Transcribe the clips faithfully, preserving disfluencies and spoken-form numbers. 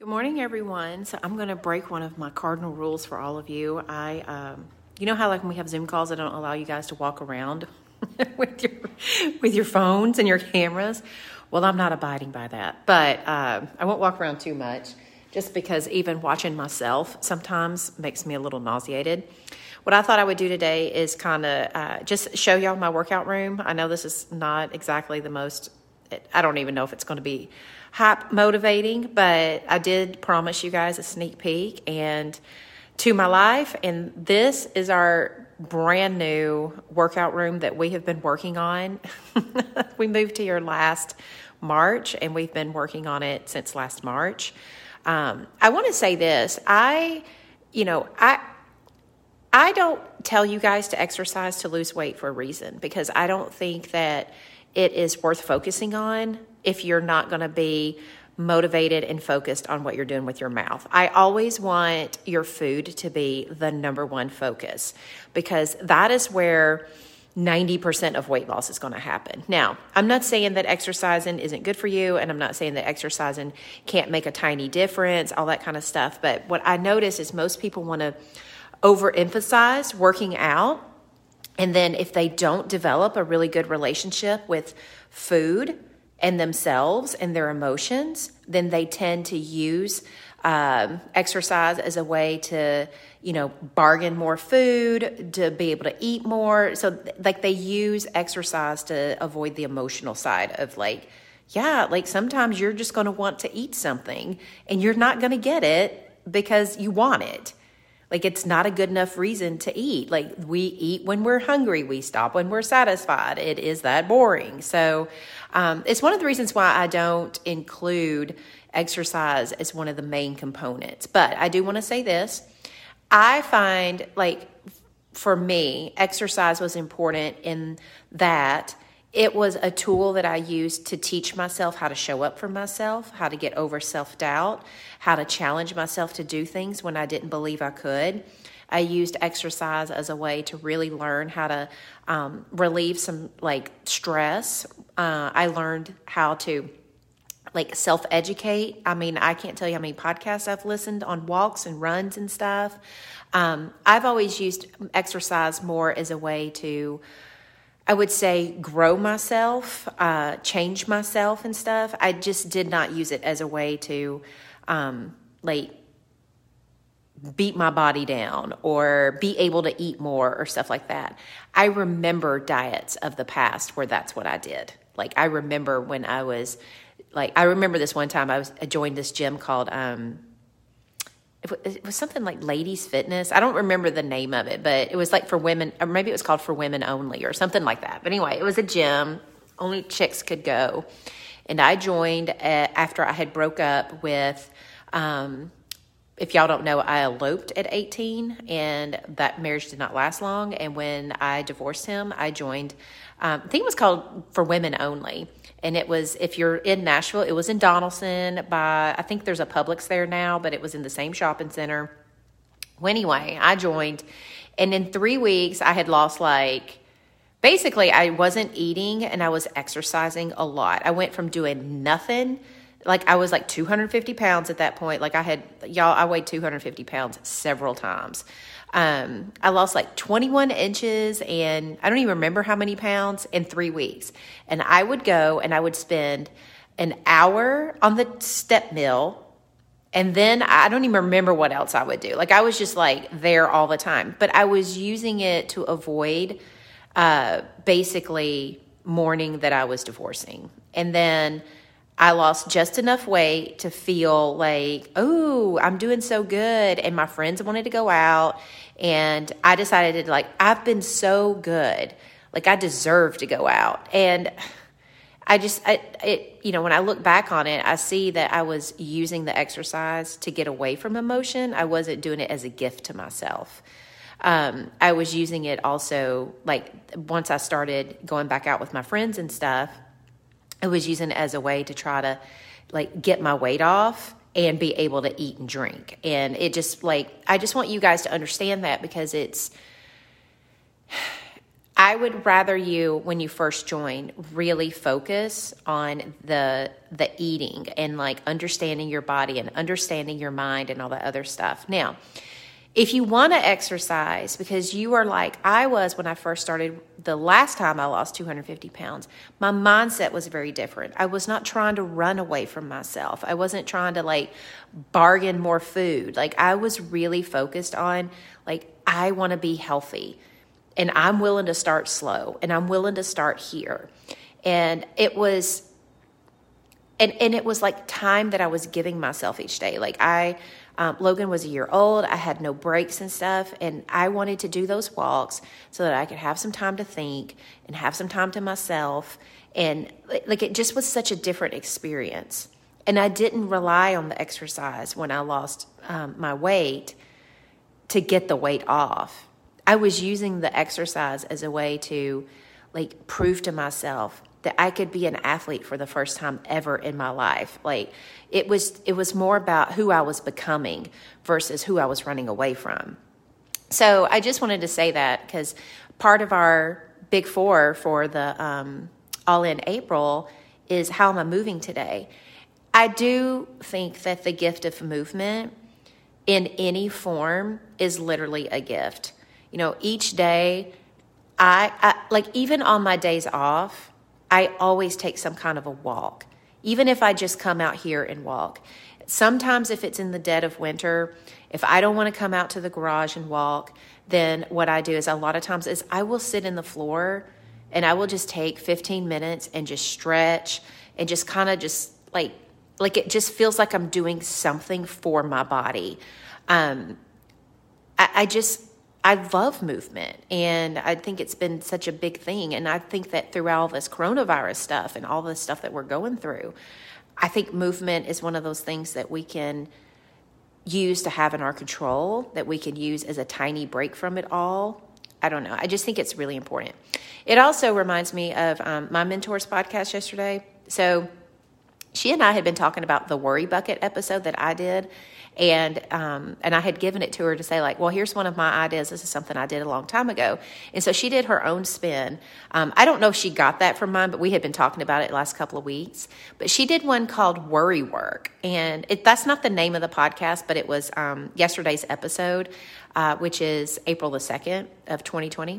Good morning, everyone. So I'm going to break one of my cardinal rules for all of you. I, um, you know how like when we have Zoom calls, I don't allow you guys to walk around with your with your phones and your cameras. Well, I'm not abiding by that, but uh, I won't walk around too much, just because even watching myself sometimes makes me a little nauseated. What I thought I would do today is kind of uh, just show y'all my workout room. I know this is not exactly the most. I don't even know if it's going to be hype motivating, but I did promise you guys a sneak peek and to my life. And this is our brand new workout room that we have been working on. We moved here last March and we've been working on it since last March. Um, I want to say this. I, you know, I, I don't tell you guys to exercise to lose weight for a reason, because I don't think that it is worth focusing on if you're not going to be motivated and focused on what you're doing with your mouth. I always want your food to be the number one focus, because that is where ninety percent of weight loss is going to happen. Now, I'm not saying that exercising isn't good for you, and I'm not saying that exercising can't make a tiny difference, all that kind of stuff. But what I notice is most people want to overemphasize working out. And then if they don't develop a really good relationship with food and themselves and their emotions, then they tend to use um, exercise as a way to, you know, bargain more food, to be able to eat more. So like they use exercise to avoid the emotional side of like, yeah, like sometimes you're just going to want to eat something and you're not going to get it because you want it. Like, it's not a good enough reason to eat. Like, we eat when we're hungry. We stop when we're satisfied. It is that boring. So um, it's one of the reasons why I don't include exercise as one of the main components. But I do want to say this. I find, like, for me, exercise was important in that it was a tool that I used to teach myself how to show up for myself, how to get over self-doubt, how to challenge myself to do things when I didn't believe I could. I used exercise as a way to really learn how to um, relieve some like stress. Uh, I learned how to like self-educate. I mean, I can't tell you how many podcasts I've listened on walks and runs and stuff. Um, I've always used exercise more as a way to, I would say, grow myself, uh, change myself and stuff. I just did not use it as a way to, um, like, beat my body down or be able to eat more or stuff like that. I remember diets of the past where that's what I did. Like, I remember when I was, like, I remember this one time I was I joined this gym called, um, it was something like Ladies Fitness. I don't remember the name of it, but it was like for women, or maybe it was called For Women Only or something like that. But anyway, it was a gym. Only chicks could go. And I joined after I had broke up with, um, if y'all don't know, I eloped at eighteen, and that marriage did not last long. And when I divorced him, I joined, um, I think it was called For Women Only. And it was, if you're in Nashville, it was in Donaldson by, I think there's a Publix there now, but it was in the same shopping center. Well, anyway, I joined, and in three weeks, I had lost like, basically, I wasn't eating and I was exercising a lot. I went from doing nothing, like I was like two hundred fifty pounds at that point. Like I had, y'all, I weighed two hundred fifty pounds several times. Um, I lost like twenty-one inches and I don't even remember how many pounds in three weeks. And I would go and I would spend an hour on the step mill. And then I don't even remember what else I would do. Like I was just like there all the time, but I was using it to avoid, uh, basically mourning that I was divorcing. And then I lost just enough weight to feel like, oh, I'm doing so good. And my friends wanted to go out. And I decided to like, I've been so good. Like I deserve to go out. And I just, I, it, you know, when I look back on it, I see that I was using the exercise to get away from emotion. I wasn't doing it as a gift to myself. Um, I was using it also, like once I started going back out with my friends and stuff, I was using it as a way to try to like get my weight off and be able to eat and drink. And it just like, I just want you guys to understand that, because it's, I would rather you, when you first join, really focus on the the eating and like understanding your body and understanding your mind and all the other stuff. Now, if you want to exercise, because you are like I was when I first started, the last time I lost two hundred fifty pounds, my mindset was very different. I was not trying to run away from myself. I wasn't trying to like bargain more food. Like I was really focused on like, I want to be healthy. And I'm willing to start slow, and I'm willing to start here. And it was, and, and it was like time that I was giving myself each day. Like I, um, Logan was a year old. I had no breaks and stuff. And I wanted to do those walks so that I could have some time to think and have some time to myself. And like, it just was such a different experience. And I didn't rely on the exercise when I lost um, my weight to get the weight off. I was using the exercise as a way to like prove to myself that I could be an athlete for the first time ever in my life. Like it was, it was more about who I was becoming versus who I was running away from. So I just wanted to say that because part of our big four for the um, All In April is how am I moving today? I do think that the gift of movement in any form is literally a gift. You know, each day, I, I like even on my days off, I always take some kind of a walk, even if I just come out here and walk. Sometimes if it's in the dead of winter, if I don't want to come out to the garage and walk, then what I do is a lot of times is I will sit in the floor and I will just take fifteen minutes and just stretch and just kind of just like, like it just feels like I'm doing something for my body. Um, I, I just... I love movement, and I think it's been such a big thing. And I think that throughout all this coronavirus stuff and all this stuff that we're going through, I think movement is one of those things that we can use to have in our control, that we can use as a tiny break from it all. I don't know. I just think it's really important. It also reminds me of um, my mentor's podcast yesterday. So she and I had been talking about the worry bucket episode that I did. And um, and I had given it to her to say, like, well, here's one of my ideas. This is something I did a long time ago. And so she did her own spin. Um, I don't know if she got that from mine, but we had been talking about it the last couple of weeks. But she did one called Worry Work. And it, that's not the name of the podcast, but it was um, yesterday's episode, uh, which is April the second of twenty twenty.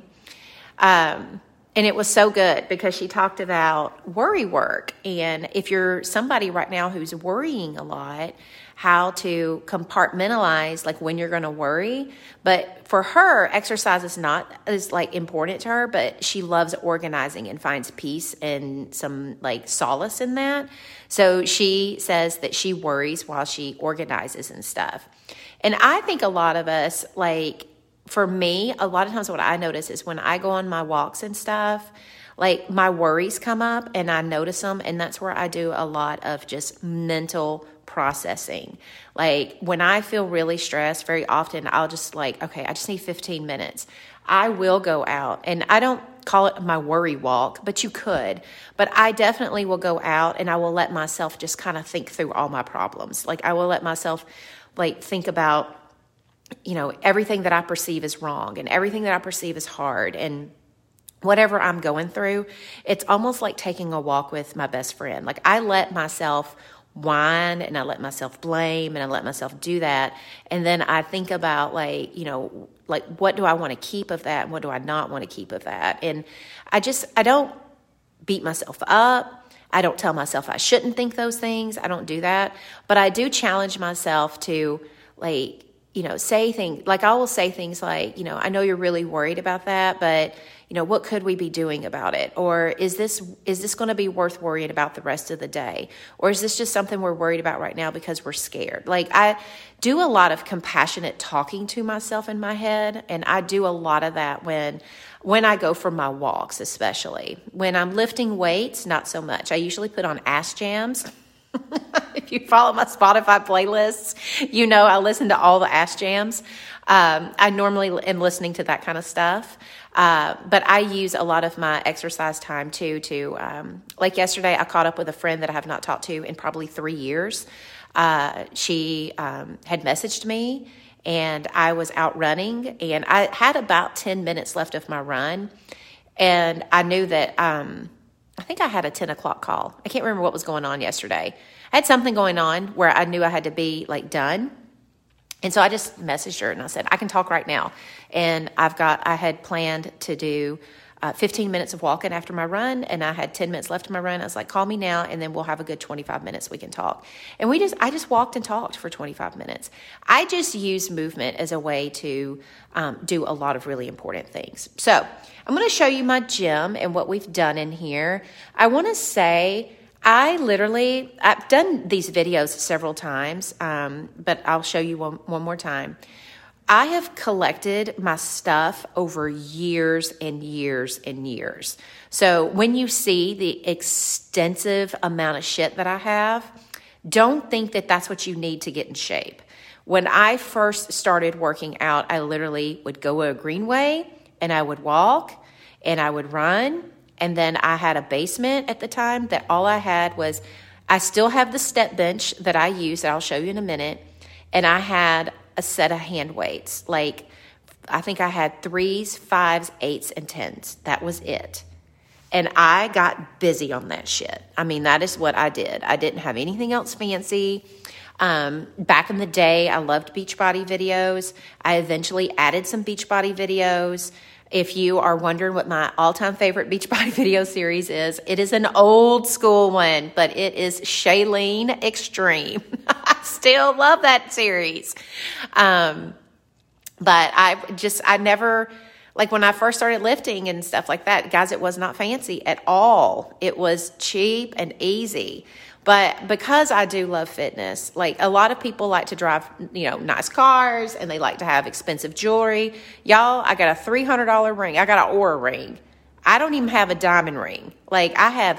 Um, and it was so good because she talked about worry work. And if you're somebody right now who's worrying a lot, how to compartmentalize like when you're going to worry. But for her, exercise is not as like important to her, but she loves organizing and finds peace and some like solace in that. So she says that she worries while she organizes and stuff. And I think a lot of us, like for me, a lot of times what I notice is when I go on my walks and stuff, like my worries come up and I notice them. And that's where I do a lot of just mental processing. Like when I feel really stressed, very often I'll just like, okay, I just need fifteen minutes. I will go out, and I don't call it my worry walk, but you could. But I definitely will go out and I will let myself just kind of think through all my problems. Like I will let myself like think about, you know, everything that I perceive is wrong and everything that I perceive is hard and whatever I'm going through. It's almost like taking a walk with my best friend. Like I let myself whine and I let myself blame and I let myself do that. And then I think about like, you know, like what do I want to keep of that and what do I not want to keep of that? And I just, I don't beat myself up. I don't tell myself I shouldn't think those things. I don't do that. But I do challenge myself to like, you know, say things, like I will say things like, you know, I know you're really worried about that, but you know, what could we be doing about it? Or is this is this going to be worth worrying about the rest of the day? Or is this just something we're worried about right now because we're scared? Like I do a lot of compassionate talking to myself in my head, and I do a lot of that when when I go for my walks, especially. When I'm lifting weights, not so much. I usually put on ass jams. If you follow my Spotify playlists, you know I listen to all the ass jams. Um, I normally am listening to that kind of stuff. Uh, but I use a lot of my exercise time too to, um, like yesterday, I caught up with a friend that I have not talked to in probably three years. Uh, she um, had messaged me and I was out running and I had about ten minutes left of my run. And I knew that, um, I think I had a ten o'clock call. I can't remember what was going on yesterday. I had something going on where I knew I had to be like done. And so I just messaged her and I said, I can talk right now. And I've got, I had planned to do uh, fifteen minutes of walking after my run, and I had ten minutes left of my run. I was like, call me now, and then we'll have a good twenty-five minutes we can talk. And we just, I just walked and talked for twenty-five minutes. I just use movement as a way to um, do a lot of really important things. So I'm going to show you my gym and what we've done in here. I want to say, I literally, I've done these videos several times, um, but I'll show you one, one more time. I have collected my stuff over years and years and years. So when you see the extensive amount of shit that I have, don't think that that's what you need to get in shape. When I first started working out, I literally would go a greenway and I would walk and I would run. And then I had a basement at the time that all I had was, I still have the step bench that I use that I'll show you in a minute. And I had a set of hand weights. Like, I think I had threes, fives, eights, and tens. That was it. And I got busy on that shit. I mean, that is what I did. I didn't have anything else fancy. Um, back in the day, I loved Beachbody videos. I eventually added some Beachbody videos. If you are wondering what my all-time favorite Beachbody video series is, it is an old school one, but it is Shailene Extreme. I still love that series. Um, but I just, I never, like when I first started lifting and stuff like that, guys, it was not fancy at all. It was cheap and easy. But because I do love fitness, like a lot of people like to drive, you know, nice cars and they like to have expensive jewelry. Y'all, I got a three hundred dollars ring. I got an Oura ring. I don't even have a diamond ring. Like I have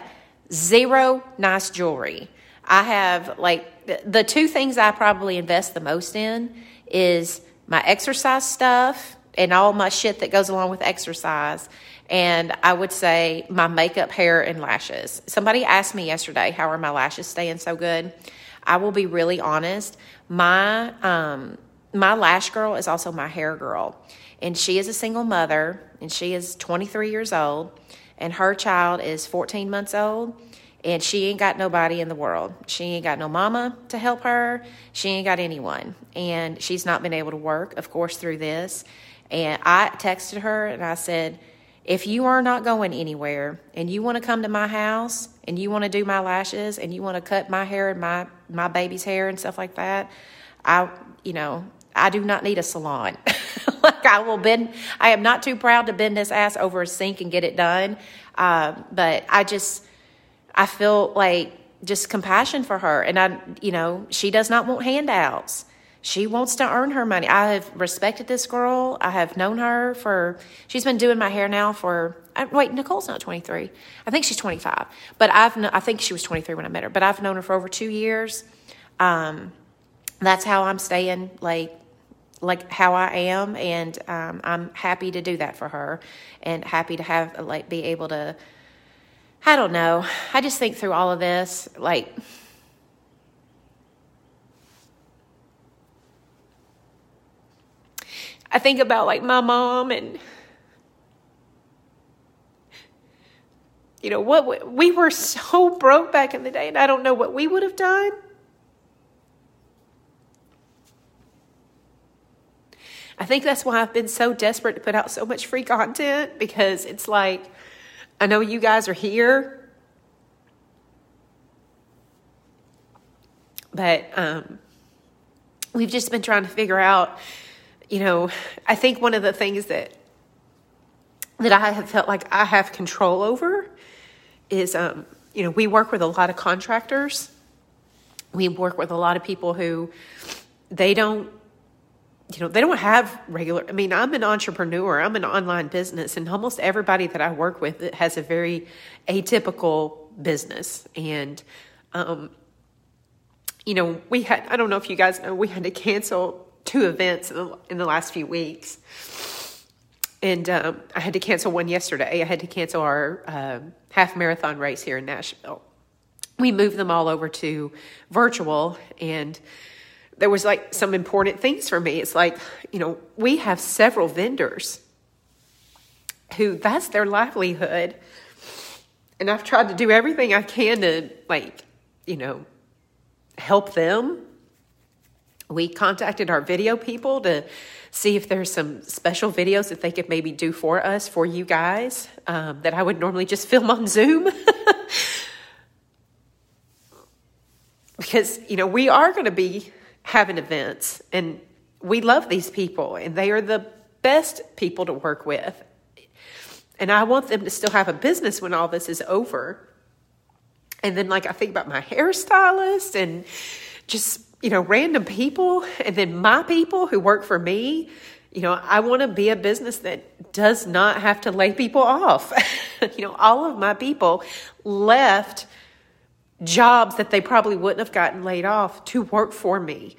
zero nice jewelry. I have like the two things I probably invest the most in is my exercise stuff and all my shit that goes along with exercise. And I would say my makeup, hair, and lashes. Somebody asked me yesterday, how are my lashes staying so good? I will be really honest. My um, my lash girl is also my hair girl. And she is a single mother, and she is twenty-three years old, and her child is fourteen months old, and she ain't got nobody in the world. She ain't got no mama to help her. She ain't got anyone. And she's not been able to work, of course, through this. And I texted her, and I said, if you are not going anywhere and you want to come to my house and you want to do my lashes and you want to cut my hair and my, my baby's hair and stuff like that, I, you know, I do not need a salon. Like I will bend, I am not too proud to bend this ass over a sink and get it done. Uh, but I just, I feel like just compassion for her. And I, you know, she does not want handouts. She wants to earn her money. I have respected this girl. I have known her for, she's been doing my hair now for, wait, Nicole's not twenty-three. I think she's twenty-five. But I've, I think she was twenty-three when I met her. But I've known her for over two years. Um, that's how I'm staying, like, like how I am. And um, I'm happy to do that for her. And happy to have, like, be able to, I don't know. I just think through all of this, like, I think about like my mom and, you know, what we were so broke back in the day, and I don't know what we would have done. I think that's why I've been so desperate to put out so much free content, because it's like, I know you guys are here, but um, we've just been trying to figure out. You know, I think one of the things that that I have felt like I have control over is, um, you know, we work with a lot of contractors. We work with a lot of people who they don't, you know, they don't have regular, I mean, I'm an entrepreneur. I'm an online business, and almost everybody that I work with has a very atypical business. And, um, you know, we had, I don't know if you guys know, we had to cancel two events in the, in the last few weeks. And um, I had to cancel one yesterday. I had to cancel our uh, half marathon race here in Nashville. We moved them all over to virtual, and there was like some important things for me. It's like, you know, we have several vendors who that's their livelihood. And I've tried to do everything I can to, like, you know, help them. We contacted our video people to see if there's some special videos that they could maybe do for us, for you guys, um, that I would normally just film on Zoom. Because, you know, we are going to be having events, and we love these people, and they are the best people to work with. And I want them to still have a business when all this is over. And then, like, I think about my hairstylist and just, you know, random people, and then my people who work for me. You know, I want to be a business that does not have to lay people off. You know, all of my people left jobs that they probably wouldn't have gotten laid off to work for me.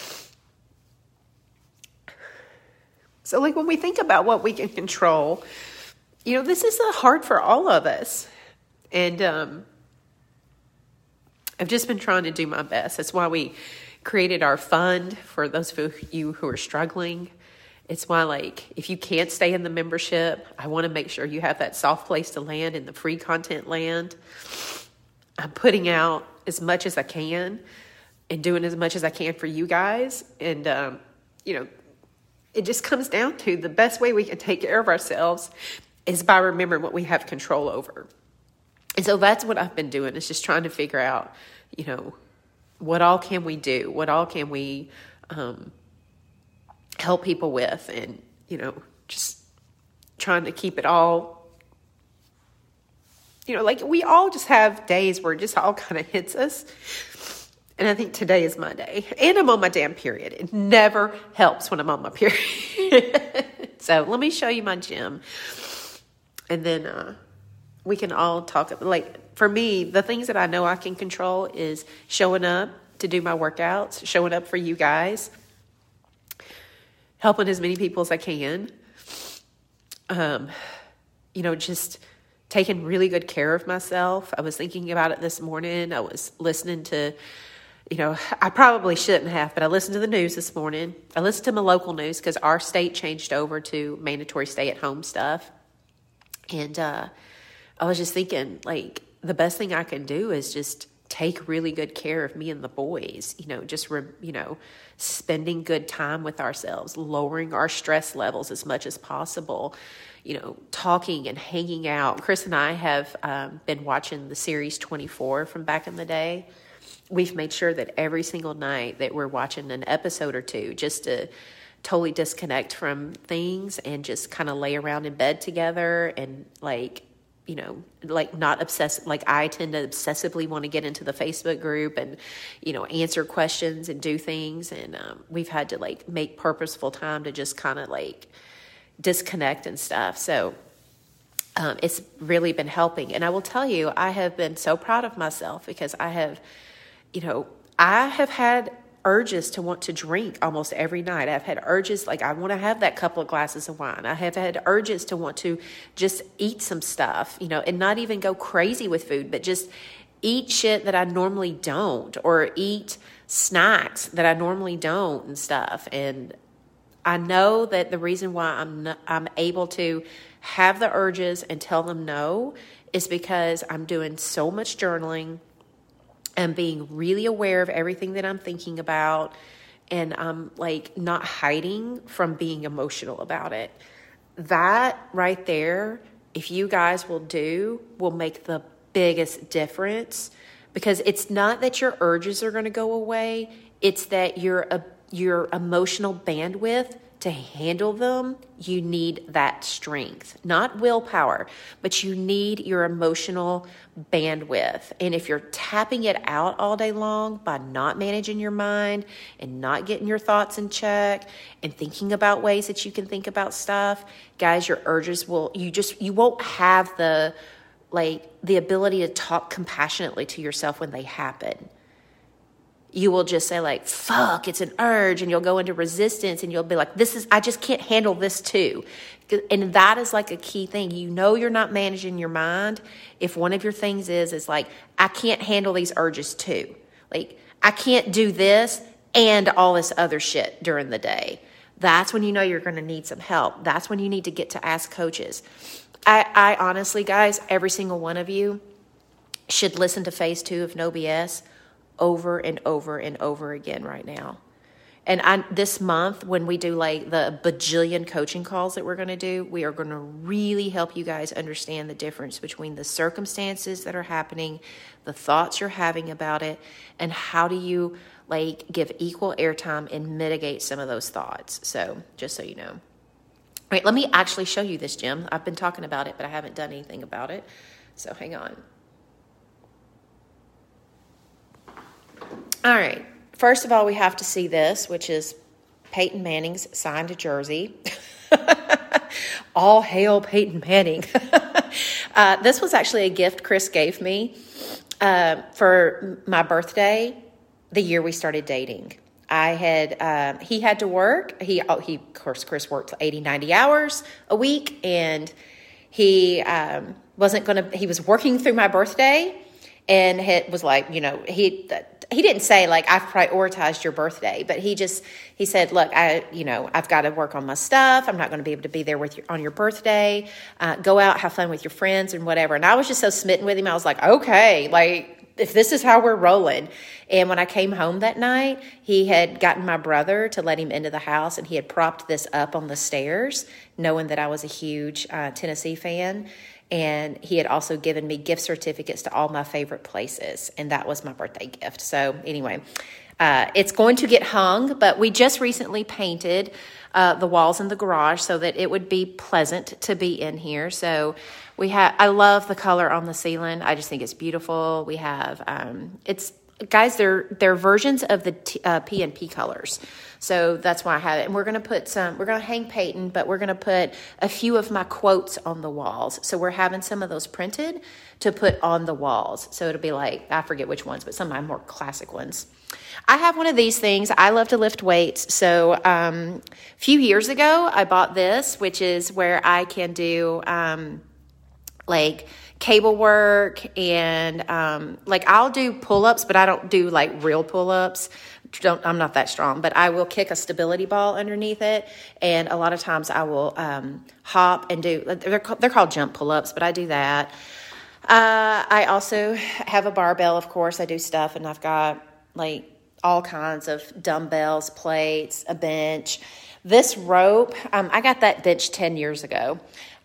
So, like, when we think about what we can control, you know, this is hard for all of us. And um, I've just been trying to do my best. That's why we created our fund for those of you who are struggling. It's why, like, if you can't stay in the membership, I want to make sure you have that soft place to land in the free content land. I'm putting out as much as I can and doing as much as I can for you guys. And, um, you know, it just comes down to the best way we can take care of ourselves is by remembering what we have control over. And so that's what I've been doing, is just trying to figure out, you know, what all can we do? What all can we um, help people with? And, you know, just trying to keep it all. You know, like, we all just have days where it just all kind of hits us. And I think today is my day. And I'm on my damn period. It never helps when I'm on my period. So let me show you my gym. And then uh, we can all talk. Like, for me, the things that I know I can control is showing up to do my workouts, showing up for you guys, helping as many people as I can. Um, you know, just taking really good care of myself. I was thinking about it this morning. I was listening to, you know, I probably shouldn't have, but I listened to the news this morning. I listened to my local news because our state changed over to mandatory stay-at-home stuff. And uh, I was just thinking, like, the best thing I can do is just take really good care of me and the boys, you know, just, re, you know, spending good time with ourselves, lowering our stress levels as much as possible, you know, talking and hanging out. Chris and I have um, been watching the series twenty-four from back in the day. We've made sure that every single night that we're watching an episode or two just to totally disconnect from things and just kind of lay around in bed together and, like, you know, like, not obsess. Like, I tend to obsessively want to get into the Facebook group and, you know, answer questions and do things. And um, we've had to, like, make purposeful time to just kind of, like, disconnect and stuff. So um, it's really been helping. And I will tell you, I have been so proud of myself because I have, you know, I have had urges to want to drink almost every night. I've had urges, like, I want to have that couple of glasses of wine. I have had urges to want to just eat some stuff, you know, and not even go crazy with food, but just eat shit that I normally don't, or eat snacks that I normally don't and stuff. And I know that the reason why I'm not, I'm able to have the urges and tell them no is because I'm doing so much journaling and being really aware of everything that I'm thinking about, and I'm, like, not hiding from being emotional about it. That right there, if you guys will do, will make the biggest difference, because it's not that your urges are going to go away. It's that your uh, your emotional bandwidth to handle them, you need that strength, not willpower, but you need your emotional bandwidth. And if you're tapping it out all day long by not managing your mind and not getting your thoughts in check and thinking about ways that you can think about stuff, guys, your urges will, you just, you won't have the, like, the ability to talk compassionately to yourself when they happen. You will just say, like, fuck, it's an urge, and you'll go into resistance, and you'll be like, this is, I just can't handle this too. And that is, like, a key thing. You know you're not managing your mind if one of your things is, is like, I can't handle these urges too. Like, I can't do this and all this other shit during the day. That's when you know you're going to need some help. That's when you need to get to ask coaches. I, I honestly, guys, every single one of you should listen to phase two of No B S over and over and over again right now. And I, this month, when we do like the bajillion coaching calls that we're going to do, we are going to really help you guys understand the difference between the circumstances that are happening, the thoughts you're having about it, and how do you like give equal airtime and mitigate some of those thoughts. So just so you know. All right, let me actually show you this gym. I've been talking about it, but I haven't done anything about it. So hang on. All right. First of all, we have to see this, which is Peyton Manning's signed jersey. All hail Peyton Manning. uh, this was actually a gift Chris gave me uh, for my birthday the year we started dating. I had, uh, he had to work. He, oh, he, of course, Chris worked eighty, ninety hours a week, and he um, wasn't going to, he was working through my birthday, and it was like, you know, he, he didn't say like, I've prioritized your birthday, but he just, he said, look, I, you know, I've got to work on my stuff. I'm not going to be able to be there with you on your birthday. Uh, go out, have fun with your friends and whatever. And I was just so smitten with him. I was like, okay, like, if this is how we're rolling. And when I came home that night, he had gotten my brother to let him into the house, and he had propped this up on the stairs, knowing that I was a huge uh, Tennessee fan. And he had also given me gift certificates to all my favorite places. And that was my birthday gift. So anyway, uh, it's going to get hung, but we just recently painted uh, the walls in the garage so that it would be pleasant to be in here. So we have, I love the color on the ceiling. I just think it's beautiful. We have, um, it's, guys, they're, they're versions of the T, uh, P and P colors. So that's why I have it. And we're going to put some, we're going to hang Peyton, but we're going to put a few of my quotes on the walls. So we're having some of those printed to put on the walls. So it'll be like, I forget which ones, but some of my more classic ones. I have one of these things. I love to lift weights. So um, a few years ago, I bought this, which is where I can do um, like cable work, and um, like I'll do pull-ups, but I don't do like real pull-ups. Don't, I'm not that strong, but I will kick a stability ball underneath it. And a lot of times I will um, hop and do, they're, they're called jump pull-ups, but I do that. Uh, I also have a barbell, of course. I do stuff, and I've got like all kinds of dumbbells, plates, a bench. This rope, um, I got that bench ten years ago.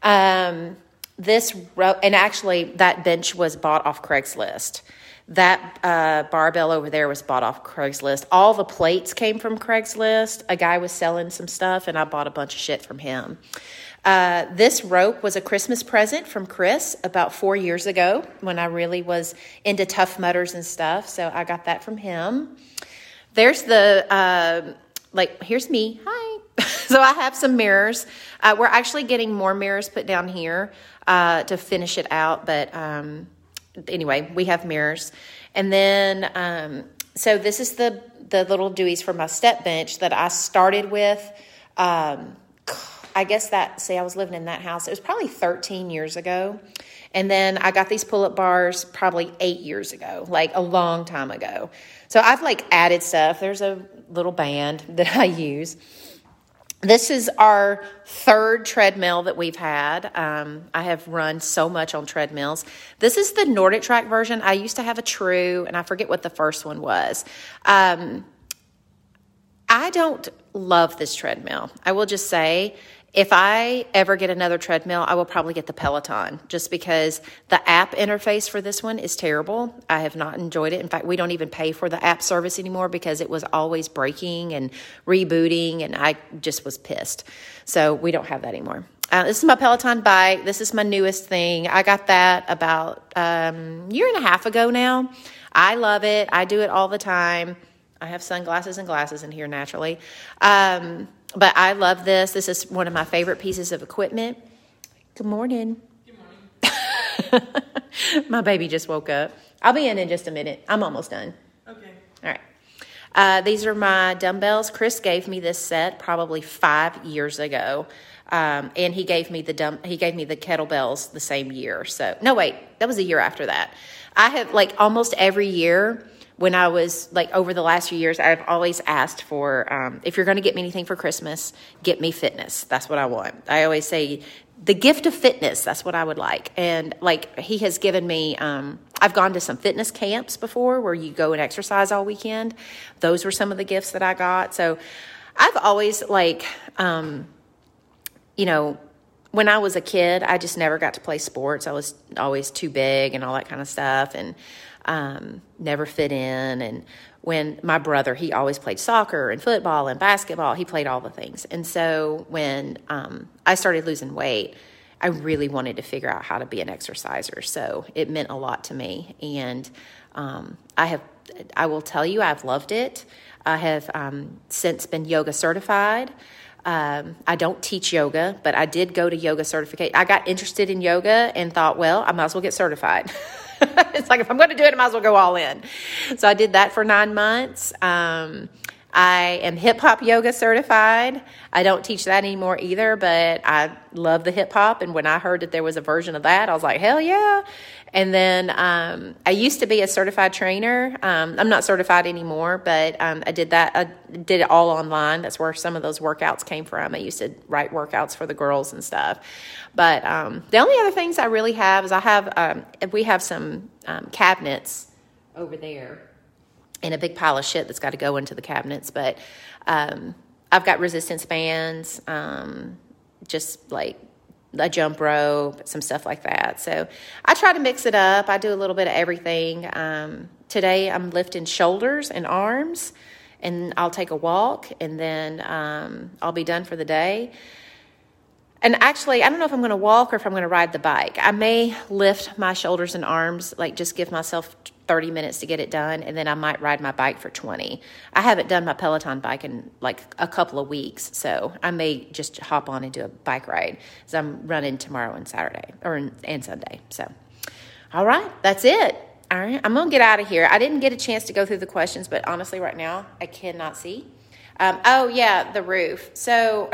Um, this rope, and actually that bench was bought off Craigslist. That uh, barbell over there was bought off Craigslist. All the plates came from Craigslist. A guy was selling some stuff, and I bought a bunch of shit from him. Uh, this rope was a Christmas present from Chris about four years ago when I really was into Tough Mudders and stuff. So I got that from him. There's the, uh, like, here's me. Hi. So I have some mirrors. Uh, we're actually getting more mirrors put down here uh, to finish it out, but... Um, Anyway, we have mirrors. And then, um, so this is the, the little Deweys for my step bench that I started with. Um, I guess that, see, I was living in that house. It was probably thirteen years ago. And then I got these pull-up bars probably eight years ago, like a long time ago. So I've like added stuff. There's a little band that I use. This is our third treadmill that we've had. Um, I have run so much on treadmills. This is the Nordic Track version. I used to have a True, and I forget what the first one was. Um, I don't love this treadmill. I will just say, if I ever get another treadmill, I will probably get the Peloton, just because the app interface for this one is terrible. I have not enjoyed it. In fact, we don't even pay for the app service anymore because it was always breaking and rebooting, and I just was pissed. So we don't have that anymore. Uh, this is my Peloton bike. This is my newest thing. I got that about a um, year and a half ago now. I love it. I do it all the time. I have sunglasses and glasses in here naturally. Um, but I love this. This is one of my favorite pieces of equipment. Good morning. Good morning. My baby just woke up. I'll be in in just a minute. I'm almost done. Okay. All right. Uh, these are my dumbbells. Chris gave me this set probably five years ago. Um, and he gave me the dumb, he gave me the kettlebells the same year. So no, wait, that was a year after that. I have like almost every year when I was like over the last few years, I've always asked for, um, if you're going to get me anything for Christmas, get me fitness. That's what I want. I always say, the gift of fitness. That's what I would like. And like he has given me, um, I've gone to some fitness camps before where you go and exercise all weekend. Those were some of the gifts that I got. So I've always like, um, you know, when I was a kid, I just never got to play sports. I was always too big and all that kind of stuff, and um, never fit in. And when my brother, he always played soccer and football and basketball. He played all the things. And so when um, I started losing weight, I really wanted to figure out how to be an exerciser. So it meant a lot to me. And um, I have, I will tell you, I've loved it. I have um, since been yoga certified. Um, I don't teach yoga, but I did go to yoga certification. I got interested in yoga and thought, well, I might as well get certified. It's like, if I'm going to do it, I might as well go all in. So I did that for nine months. Um, I am hip hop yoga certified. I don't teach that anymore either, but I love the hip hop. And when I heard that there was a version of that, I was like, hell yeah. And then um, I used to be a certified trainer. Um, I'm not certified anymore, but um, I did that. I did it all online. That's where some of those workouts came from. I used to write workouts for the girls and stuff. But um, the only other things I really have is I have, um, we have some um, cabinets over there and a big pile of shit that's got to go into the cabinets. But um, I've got resistance bands, um, just like a jump rope, some stuff like that. So I try to mix it up. I do a little bit of everything. Um, today I'm lifting shoulders and arms, and I'll take a walk, and then um, I'll be done for the day. And actually, I don't know if I'm going to walk or if I'm going to ride the bike. I may lift my shoulders and arms, like just give myself thirty minutes to get it done, and then I might ride my bike for twenty. I haven't done my Peloton bike in like a couple of weeks, so I may just hop on and do a bike ride because I'm running tomorrow and Saturday, or and Sunday. So, all right, that's it. All right, I'm going to get out of here. I didn't get a chance to go through the questions, but honestly, right now, I cannot see. Um, oh, yeah, the roof. So...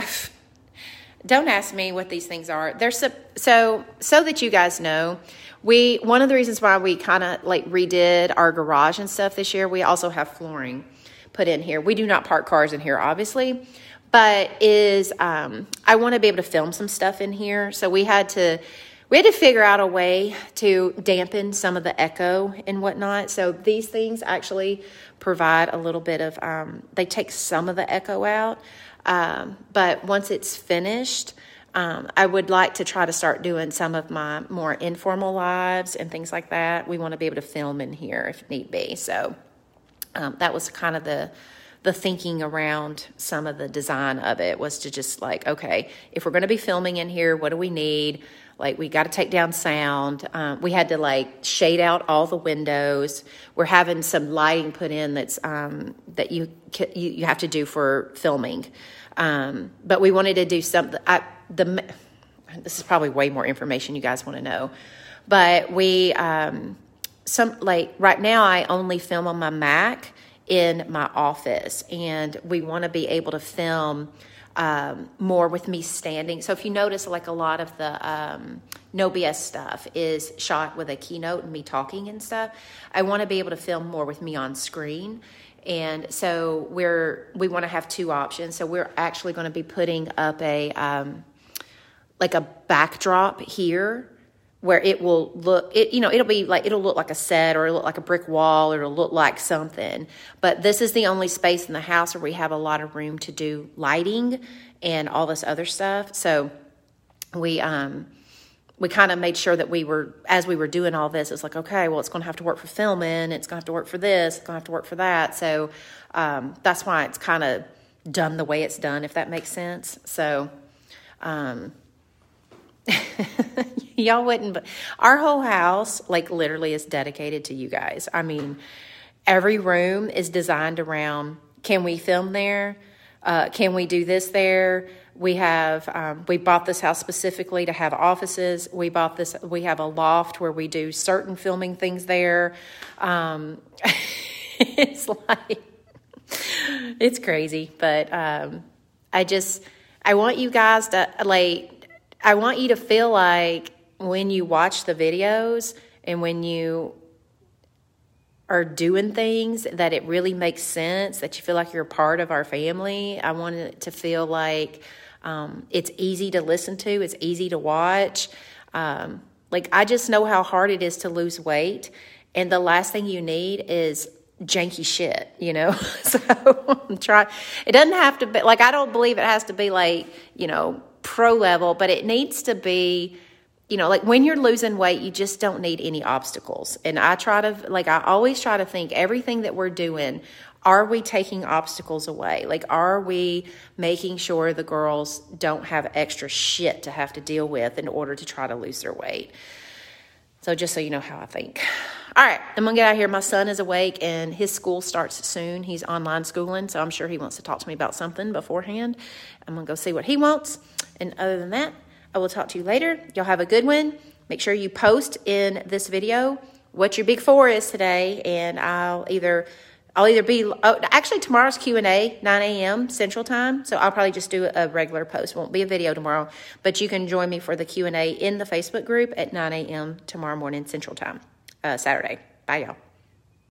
Don't ask me what these things are. They're so, so, so that you guys know, we, one of the reasons why we kind of like redid our garage and stuff this year, we also have flooring put in here. We do not park cars in here, obviously, but is, um, I want to be able to film some stuff in here. So we had to, we had to figure out a way to dampen some of the echo and whatnot. So these things actually provide a little bit of, um, they take some of the echo out. Um, but once it's finished, um, I would like to try to start doing some of my more informal lives and things like that. We want to be able to film in here if need be. So um, that was kind of the the thinking around some of the design of it, was to just like, okay, if we're going to be filming in here, what do we need? Like, we got to take down sound. Um, we had to like shade out all the windows. We're having some lighting put in that's um, that you, you you have to do for filming. Um, but we wanted to do something. I, the this is probably way more information you guys want to know. But we um, some like right now I only film on my Mac in my office, and we want to be able to film um, more with me standing. So if you notice, like a lot of the um, No B S stuff is shot with a keynote and me talking and stuff. I want to be able to film more with me on screen. And so we're, we want to have two options. So we're actually going to be putting up a, um, like a backdrop here where it will look, it, you know, it'll be like, it'll look like a set, or it'll look like a brick wall, or it'll look like something. But this is the only space in the house where we have a lot of room to do lighting and all this other stuff. So we, um, we kind of made sure that we were, as we were doing all this, it's like, okay, well, it's going to have to work for filming. It's going to have to work for this. It's going to have to work for that. So um, that's why it's kind of done the way it's done, if that makes sense. So um, y'all wouldn't, but our whole house, like, literally is dedicated to you guys. I mean, every room is designed around, can we film there? Uh, can we do this there? We have, um, we bought this house specifically to have offices. We bought this, we have a loft where we do certain filming things there. Um, it's like, it's crazy, but um, I just, I want you guys to, like, I want you to feel like when you watch the videos and when you are doing things, that it really makes sense, that you feel like you're a part of our family. I want it to feel like Um, it's easy to listen to. It's easy to watch. Um, like, I just know how hard it is to lose weight. And the last thing you need is janky shit, you know? So I'm trying. It doesn't have to be, like, I don't believe it has to be like, you know, pro level, but it needs to be, you know, like when you're losing weight, you just don't need any obstacles. And I try to, like, I always try to think everything that we're doing, are we taking obstacles away? Like, are we making sure the girls don't have extra shit to have to deal with in order to try to lose their weight? So just so you know how I think. All right, I'm going to get out of here. My son is awake, and his school starts soon. He's online schooling, so I'm sure he wants to talk to me about something beforehand. I'm going to go see what he wants. And other than that, I will talk to you later. Y'all have a good one. Make sure you post in this video what your big four is today, and I'll either... I'll either be, oh, actually tomorrow's Q and A, nine a.m. Central Time, so I'll probably just do a regular post. It won't be a video tomorrow, but you can join me for the Q and A in the Facebook group at nine a.m. tomorrow morning Central Time, uh, Saturday. Bye, y'all.